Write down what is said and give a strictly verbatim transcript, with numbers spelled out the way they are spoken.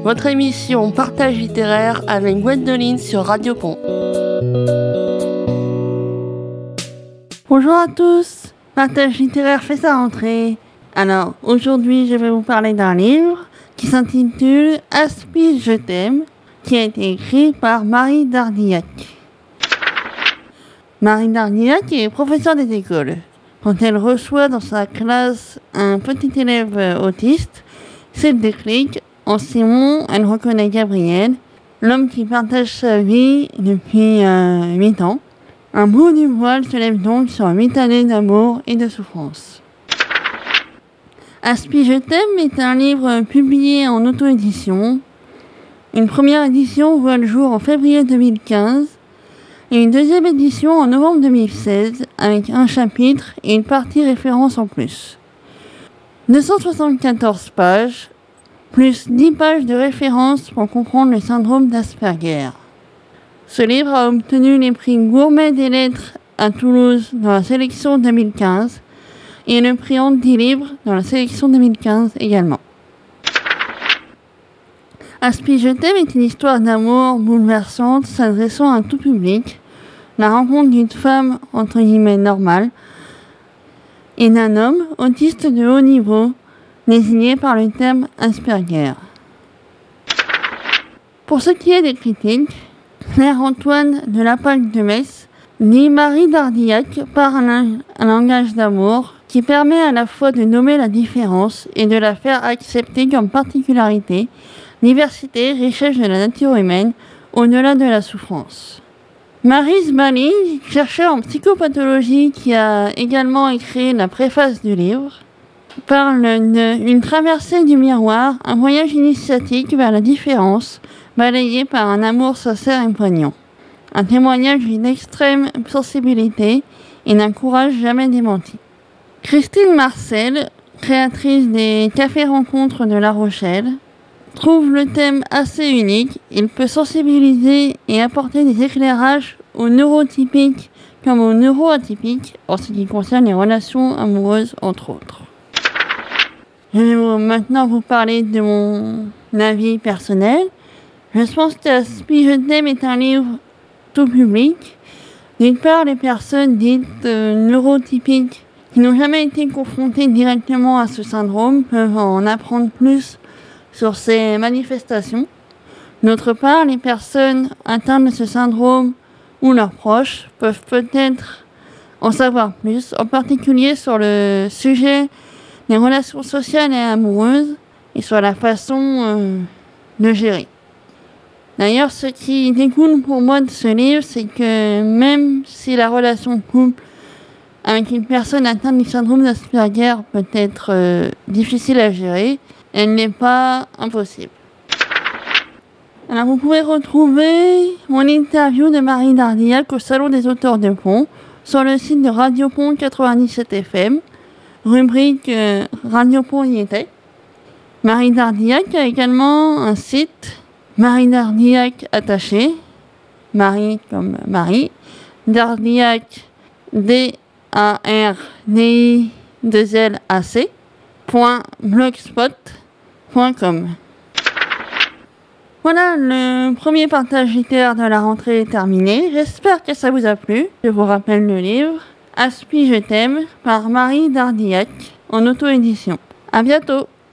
votre émission Partage littéraire avec Gwendoline sur Radio Pont. Bonjour à tous, Partage littéraire fait sa rentrée. Alors, aujourd'hui, je vais vous parler d'un livre qui s'intitule Aspi, je t'aime, qui a été écrit par Marie Dardillac. Marie Dardillac est professeure des écoles. Quand elle reçoit dans sa classe un petit élève autiste, c'est le déclic. En Simon, elle reconnaît Gabriel, l'homme qui partage sa vie depuis euh, huit ans. Un bout du voile se lève donc sur huit années d'amour et de souffrance. Aspi, je t'aime est un livre publié en auto-édition. Une première édition voit le jour en février deux mille quinze et une deuxième édition en novembre deux mille seize avec un chapitre et une partie référence en plus. deux cent soixante-quatorze pages, plus dix pages de référence pour comprendre le syndrome d'Asperger. Ce livre a obtenu les prix Gourmet des lettres à Toulouse dans la sélection deux mille quinze et le prix Anti-Livre dans la sélection deux mille quinze également. Aspi, je t'aime est une histoire d'amour bouleversante s'adressant à tout public, la rencontre d'une femme entre guillemets normale et d'un homme autiste de haut niveau, désigné par le terme Asperger. Pour ce qui est des critiques, Claire-Antoine de la Palle de Metz lit Marie Dardillac par un, un langage d'amour qui permet à la fois de nommer la différence et de la faire accepter comme particularité, diversité, richesse de la nature humaine, au-delà de la souffrance. Maryse Malling, chercheur en psychopathologie qui a également écrit la préface du livre, parle d'une traversée du miroir, un voyage initiatique vers la différence, balayé par un amour sincère et poignant. Un témoignage d'une extrême sensibilité et d'un courage jamais démenti. Christine Marcel, créatrice des Cafés Rencontres de La Rochelle, trouve le thème assez unique. Il peut sensibiliser et apporter des éclairages aux neurotypiques comme aux neuroatypiques en ce qui concerne les relations amoureuses entre autres. Je vais vous, maintenant vous parler de mon avis personnel. Je pense que Aspi, je t'aime est un livre tout public. D'une part, les personnes dites euh, neurotypiques qui n'ont jamais été confrontées directement à ce syndrome peuvent en apprendre plus sur ces manifestations. D'autre part, les personnes atteintes de ce syndrome ou leurs proches peuvent peut-être en savoir plus, en particulier sur le sujet des relations sociales et amoureuses et sur la façon euh, de gérer. D'ailleurs, ce qui découle pour moi de ce livre, c'est que même si la relation de couple avec une personne atteinte du syndrome d'Asperger peut être euh, difficile à gérer, elle n'est pas impossible. Alors, vous pouvez retrouver mon interview de Marie Dardillac au Salon des auteurs de Pont sur le site de Radio Pont quatre-vingt-dix-sept F M, rubrique euh, Radio Pont y était. Marie Dardillac a également un site, Marie Dardillac attaché, Marie comme Marie, Dardillac D A R D I deux L A C, point blogspot point com. Voilà, le premier partage littéraire de la rentrée est terminé. J'espère que ça vous a plu. Je vous rappelle le livre Aspi, je t'aime par Marie Dardillac en auto-édition. À bientôt.